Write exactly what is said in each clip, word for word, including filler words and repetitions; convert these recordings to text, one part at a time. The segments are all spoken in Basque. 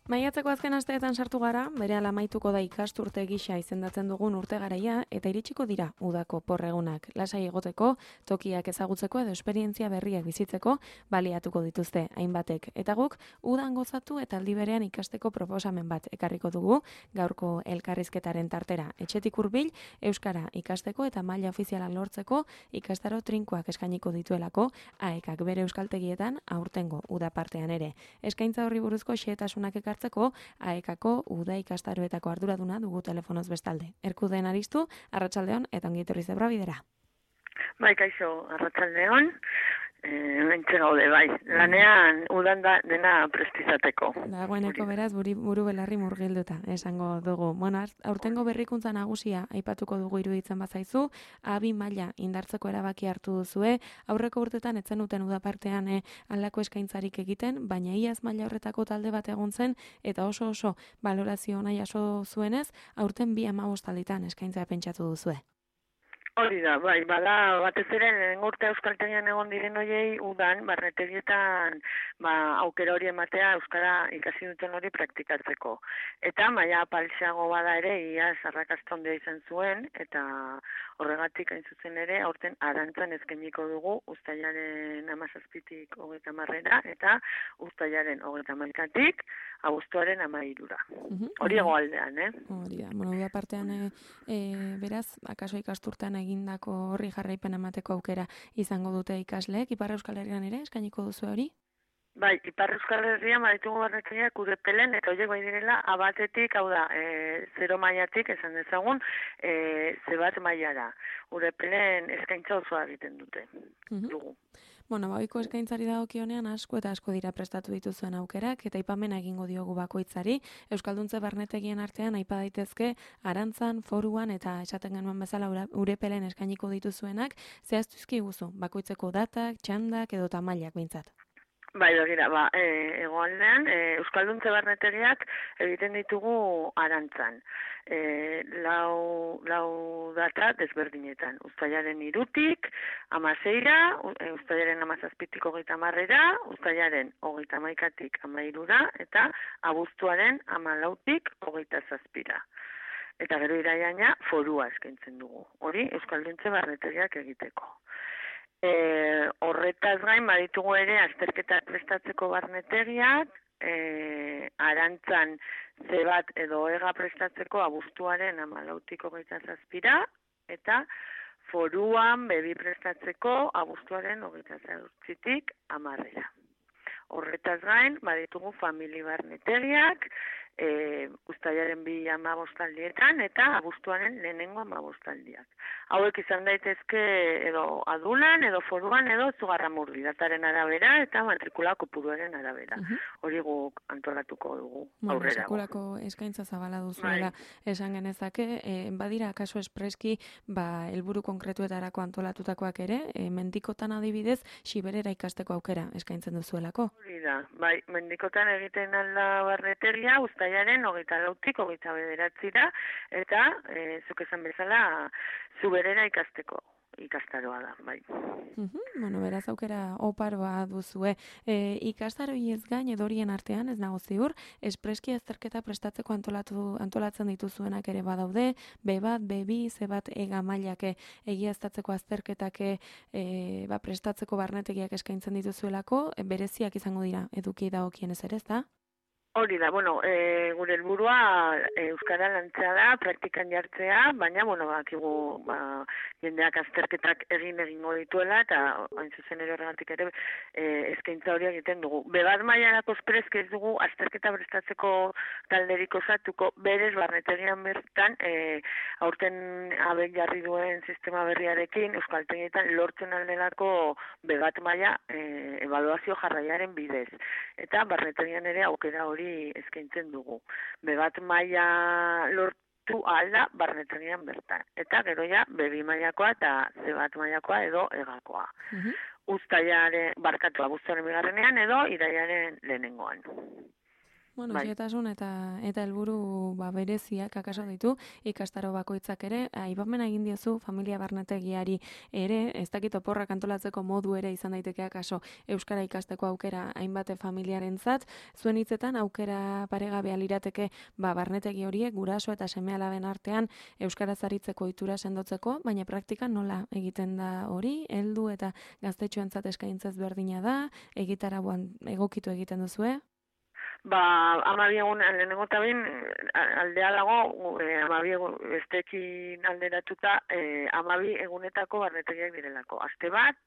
Maiatzeko azken asteetan sartu gara, berehala amaituko da ikasturte gisa izendatzen dugun urte garaia eta iritsiko dira udako porregunak. Lasai egoteko, tokiak ezagutzeko edo esperientzia berriak bizitzeko baliatuko dituzte hainbatek. Eta guk udan gozatu eta aldi berean ikasteko proposamen bat ekarriko dugu gaurko elkarrizketaren tartera. Etxetik hurbil euskara ikasteko eta maila ofiziala lortzeko ikastaro trinkoak eskainiko dituelako aekak bere euskaltegietan aurtengo uda partean ere. Eskaintza horri buruzko xehetasunak ekar hartzeko aekako uda ikastaroetako arduraduna dugu telefonoz bestalde. Erkuden Aristu, arratsaldeon eta ongi etorri Zebra bidera. Bai, kaixo, arratsaldeon. Eh, mentxe gaude, bai. Lanean udan da dena prestizateko. Dagoeneko beraz buri, buru belarri murgilduta, esango dugu. Bueno, aurtengo berrikuntza nagusia aipatuko dugu iruditzen bazaizu, abi maila indartzeko erabaki hartu duzue, aurreko urtetan etzen duten uda partean eh, halako eskaintzarik egiten, baina iaz maila horretako talde bat egon zen, eta oso oso balorazio ona jaso zuenez, aurten bi hamabost alditan eskaintza pentsatu duzue. Hori da, bai, bada, batez ere, lehenengo urte euskaltegian egon diren hoiei udan, barnetegietan, ba, aukera hori ematea euskara ikasi duten hori praktikatzeko. Eta maila apalxeago bada ere, ia arrakasta handia izan zuen, eta horregatik hain zuzen ere, aurten arantzan eskainiko dugu, uztailaren hamazazpitik hogeita hamarrera, eta uztailaren hogeita hamaikatik, abuztuaren hamairura. Hori hegoaldean, eh? Hori da, bueno, uda partean, e, e, beraz, akaso ikasturtean egindako horri jarraipen emateko aukera izango dute ikasleek, Ipar Euskal Herrian ere eskainiko duzu hori? Bai, Ipar Euskal Herrian baditugu barnetegiak Urepelen, eta horiek bai direla abatetik, hau da, e, zero mailatik, esan dezagun, e, zebat mailara. Urepelen eskaintza osoa egiten dute, uh-huh. dugu. Bueno, baoiko eskaintzari dagokionean asko eta asko dira prestatu dituzuen aukerak eta aipamena egingo diogu bakoitzari. Euskalduntze barnetegien artean aipa daitezke Arantzan, Foruan eta esaten genuen bezala Urepelen eskainiko dituzuenak, zehaztu izkiguzu bakoitzeko datak, txandak edo tamailak behintzat. Bai, begira, ba, e, egoaldean, e, Euskalduntze barnetegiak egiten ditugu Arantzan. E, lau, lau data desberdinetan. Uztailaren irutik, amaseira, e, uztailaren amazazpitik hogeita hamarrera, uztailaren hogeita hamaikatik hamairura, eta abuztuaren hamalautik hogeita zazpira. Eta gero iraiaina forua eskaintzen dugu. Hori Euskalduntze barnetegiak egiteko. E, horretaz gain baditugu ere azterketak prestatzeko barnetegiak, e, Arantzan zebat edo ega prestatzeko abuztuaren hamalautik hogeita zazpira, eta Foruan bebi prestatzeko abuztuaren hogeita zortzitik hamarrera. Horretaz gain baditugu famili barnetegiak, e, uztailaren bi hamabostaldietan eta abuztuaren lehenengo hamabostaldiak. Hauek izan daitezke edo adulan, edo Foruan, edo Zugarramurdi dataren arabera eta matrikula kopuruaren arabera. Uh-huh. Hori guk antolatuko dugu aurrera. Bueno, sekulako eskaintza zabala duzuela esan genezake, e, badira akaso espreski ba, helburu konkretuetarako antolatutakoak ere, e, mendikotan adibidez, Xiberera ikasteko aukera eskaintzen duzuelako. Hori da, bai, mendikotan egiten alda barneteria, uztailaren hogeita lautik, hogeita bederatzira, eta, e, zuk esan bezala, Zuberera ikasteko ikastaroa da, bai. Uh-huh. Bueno, beraz aukera oparoa duzue. E, ikastaroi ez gain edorien artean, ez nago ziur, espreski azterketa prestatzeko antolatu, antolatzen dituzuenak ere badaude, be bat, be bi, ze bat ega mailake egiaztatzeko azterketak e, ba, prestatzeko barnetegiak eskaintzen dituzuelako, e, bereziak izango dira eduki dagokienez ere, ez da? Hori da, bueno, e, gure helburua e, euskara lantzea da, praktikan jartzea, baina, bueno, bakigu, ba, jendeak azterketak egin egingo dituela, eta hain zuzen ere horregatik ere e, eskaintza hori egiten dugu. Bebat mailarako espreski ez dugu azterketa prestatzeko talderik osatuko, berez barnetegian bertan, e, aurten abek jarri duen sistema berriarekin, euskaltegietan lortzen aldelako bebat maila e, evaluazio jarraiaren bidez. Eta barnetegian ere aukera hori eskaintzen dugu. Be bat maila lortu alda barnetegian bertan. Eta gero ja, bebi mailakoa eta ze bat mailakoa edo egakoa. Uh-huh. Uztailaren, barkatu abuztuaren bigarrenean edo iraiaren lehenengoan. Bueno, bai. xehetasun eta eta helburu ba bereziak akaso ditu ikastaro bakoitzak ere. Aipamena egin diozu familia barnetegiari ere, ez dakit oporrak antolatzeko modu ere izan daiteke akaso euskara ikasteko aukera hainbate familiarentzat. Zuen hitzetan aukera paregabea lirateke ba barnetegi horiek guraso eta seme-alaben artean euskaraz aritzeko ohitura sendotzeko, baina praktikan nola egiten da hori? Heldu eta gaztetxoentzat eskaintzez berdina da, egitarauan egokitu egiten duzue? Ba, amabi egun, lehenengo eta behin, aldea dago, e, amabi egun, besteekin alderatuta, e, amabi egunetako barnetegiak direlako. Aste bat,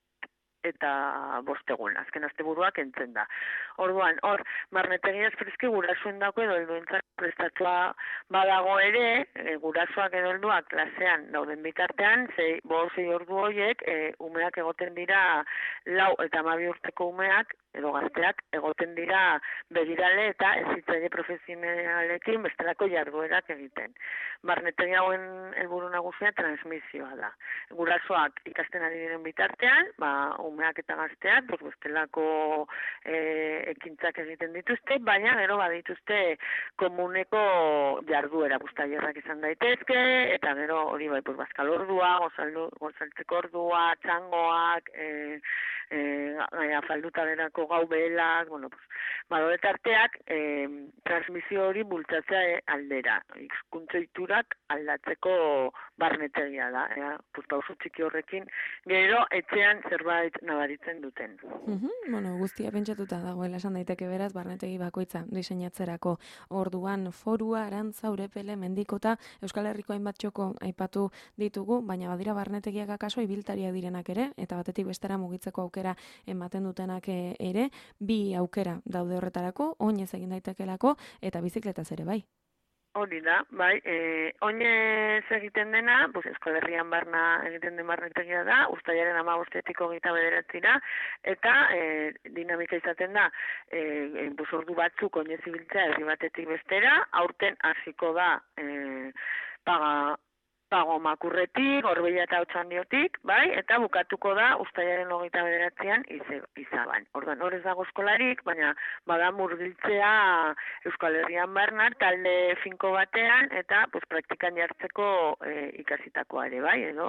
eta bostegun, azken asteburuak entzen da. Orduan, hor, barnetegia espreski gurasuen dako edo helduentzat prestatua badago ere, e, gurasoak edo helduak klasean dauden bitartean, zei, bo zei ordu horiek, e, umeak egoten dira lau eta amabi urteko umeak, edo gazteak egoten dira begirale eta ezitzaile profesionalekin bestelako jarduerak egiten. Barnetegi hauen helburu nagusia transmisioa da. Gurasoak ikasten ari diren bitartean, ba, umeak eta gazteak, pues, bestelako e, ekintzak egiten dituzte, baina gero badituzte komuneko jarduera, buztailerrak izan daitezke, eta gero hori bai, pues, bazkal ordua, gozaldu, gozaltzeko ordua, txangoak, e, e, afalduta derako gau behelak, bueno, pues, badore tarteak, e, transmisio hori bultzatzea e, aldera, hizkuntza ohiturak aldatzeko barnetegia da, ea, pues, pauso txiki horrekin, gero etxean zerbait nabaritzen duten. Uhum, bueno, guztia pentsatuta dagoela esan daiteke beraz, barnetegi bakoitza diseinatzerako orduan forua, arantza, urepele, mendikota, Euskal Herriko hainbat txoko aipatu ditugu, baina badira barnetegiak akaso ibiltariak direnak ere, eta batetik bestera mugitzeko aukera ematen dutenak ere, bi aukera daude horretarako, oinez egin daitekelako, eta bizikletaz ere bai. Hori da, bai, e, oinez egiten dena, pues, Euskal Herrian barna egiten den barnetegia da, uztailaren hamabostetik hogeita bederatzira, eta e, dinamika izaten da, e, pues, ordu batzuk oinez ibiltzea herri batetik bestera, aurten hasiko da e, paga pago makurretik, Gorbeia eta Otxandiotik, bai, eta bukatuko da uztailaren hogeita bederatzean izaban. Orduan, horrez dago eskolarik, baina bada murgiltzea Euskal Herrian barnar, talde finko batean, eta pues, praktikan jartzeko e, ikasitakoa ere, bai, edo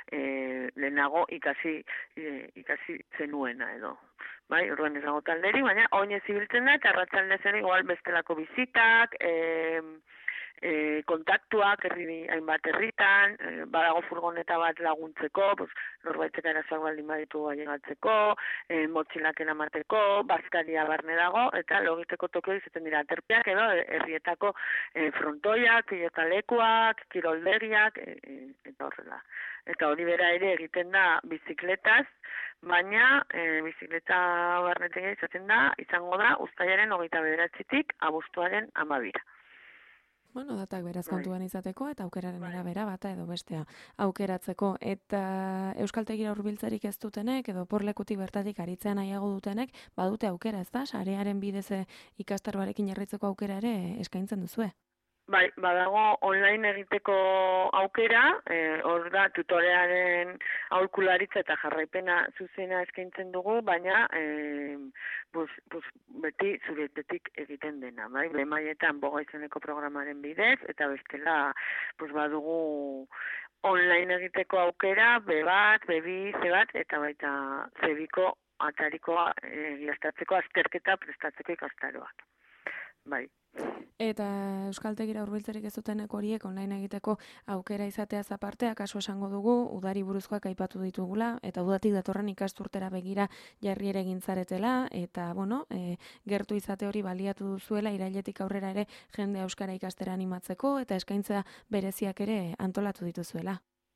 e, lehenago ikasi, e, ikasi zenuena, edo. Bai, orduan ez dago talderi, baina oinez ibiltzen da, eta arratsaldez ere igual bestelako bizitak, e, E, kontaktuak herri hainbat herritan, e, badago furgoneta bat laguntzeko, pues, norbaitek arazoak baldin baditu ailegatzeko, e, motxilak eramateko, bazkaria barne dago, eta logiteko tokio izaten dira aterpeak edo herrietako e, frontoiak, pilotalekuak, kirolderiak, e, e, eta horrela. Eta hori bera ere egiten da bizikletaz, baina e, bizikleta barnetegia izaten da, izango da, uztailaren hogeita bederatzitik abuztuaren amabira. Bueno, datak beraz kontuan izateko eta aukeraren arabera bata edo bestea aukeratzeko. Eta euskaltegira hurbiltzerik ez dutenek edo porlekutik bertatik aritzea nahiago dutenek badute aukera, ez da? Sarearen bidez ikastaroarekin jarraitzeko aukera ere eskaintzen duzue. Bai, badago online egiteko aukera, eh, hor da tutorearen aholkularitza eta jarraipena zuzena eskaintzen dugu, baina eh, bus, bus, beti zuretetik egiten dena, bai, bemaietan boga izeneko programaren bidez, eta bestela bus, badugu online egiteko aukera, be bat, be bi, ze bat, eta baita ze biko atarikoa egiaztatzeko azterketa prestatzeko ikastaroak. Bai. Eta euskaltegira hurbiltzerik ez dutenek horiek online egiteko aukera izateaz aparte, akaso esango dugu, udari buruzkoak aipatu ditugula, eta udatik datorren ikasturtera begira jarri ere gintzaretela, eta, bueno, e, gertu izate hori baliatu duzuela, irailetik aurrera ere jende euskara ikastera animatzeko, eta eskaintza bereziak ere antolatu dituzuela.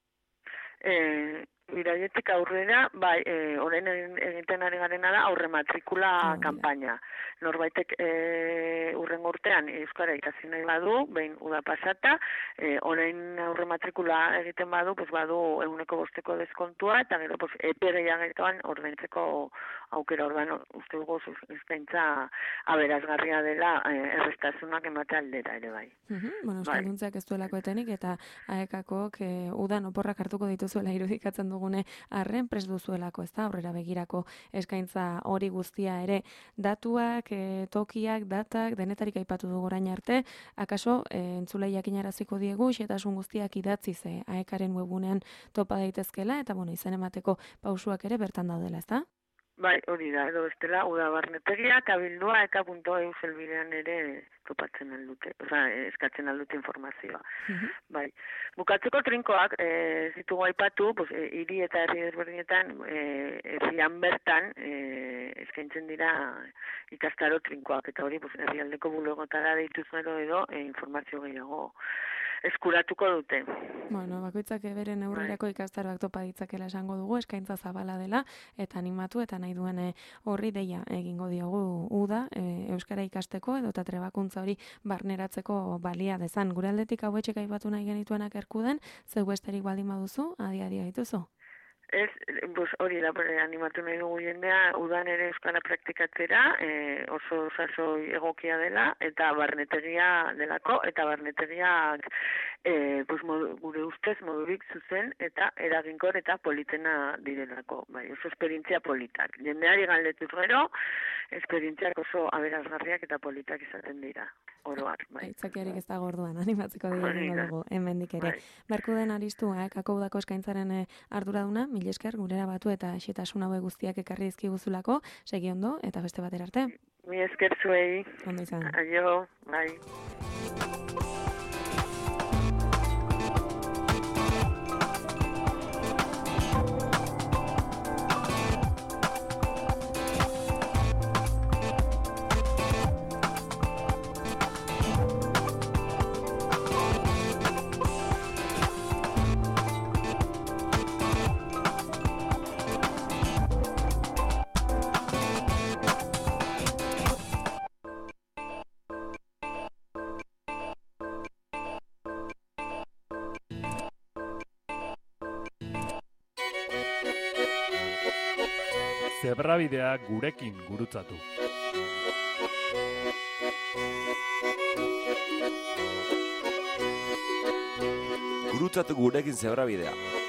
E, irailetik aurrera, bai, e, orain egiten ari garena da aurre matrikula oh, kanpaina. Norbaitek e, urrengo urtean euskara ikasi nahi badu, behin uda pasata, e, orain aurre matrikula egiten badu, pues badu ehuneko bosteko deskontua, eta gero pues, epe gehiagoan ordaintzeko aukera ordan uste dugu eskaintza aberazgarria dela e, errestasunak emate aldera ere bai. Uh-huh. Bueno, euskalduntzeak ez duelako etenik, eta aekakok e, udan oporrak hartuko dituzuela irudikatzen dugune arren prest duzuelako, ez da, aurrera begirako eskaintza hori guztia ere, datuak, e, tokiak, datak, denetarik aipatu dugu orain arte, akaso e, entzulei jakinaraziko diegu, xetasun guztiak idatzi ze aekaren webgunean topa daitezkela, eta bueno, izen emateko pausuak ere bertan daudela, ez da? Bai, hori da, edo bestela, udabarnetegia, kabildua eta punto eus elbidean ere topatzen aldute, oza, eskatzen aldute informazioa. Uh-huh. Bai, bukatzeko trinkoak, e, zitugu aipatu, pues, e, hiri eta herri desberdinetan, e, herrian bertan, e, eskaintzen dira ikastaro trinkoak, eta hori, pues, herrialdeko bulegotara deituz gero edo, e, informazio gehiago eskuratuko dute. Bueno, bakoitzak bere neurrirako ikastaroak topa ditzakela esango dugu, eskaintza zabala dela, eta animatu eta nahi duen horri deia egingo diogu uda, e, euskara ikasteko edo eta trebakuntza hori barneratzeko balia dezan. Gure aldetik hau etxek aipatu nahi genituenak erkuden, zeu besterik baldin baduzu, adi-adi dituzu? Ez, bus, hori da, animatu nahi dugu jendea, udan ere euskara praktikatzera, e, oso sasoi egokia dela, eta barnetegia delako, eta barnetegiak e, bus, modu, gure ustez modurik zuzen, eta eraginkor eta politena direlako, bai, oso esperientzia politak. Jendeari galdetuz gero, esperientziak oso aberazgarriak eta politak izaten dira, oroak, bai. Aitzakiarik ez da gorduan, animatzeko dira dugu, hemendik ere. Bai. Berkuden aristu, eh, kakaudako eskaintzaren eh, arduraduna, mil esker gurera batu eta xetasun haue guztiak ekarri dizkiguzulako, segi ondo eta beste batera arte. Mi esker zuei. Ondo izan. Aio, bai. Zebrabidea gurekin gurutzatu. Gurutzatu gurekin zebrabidea.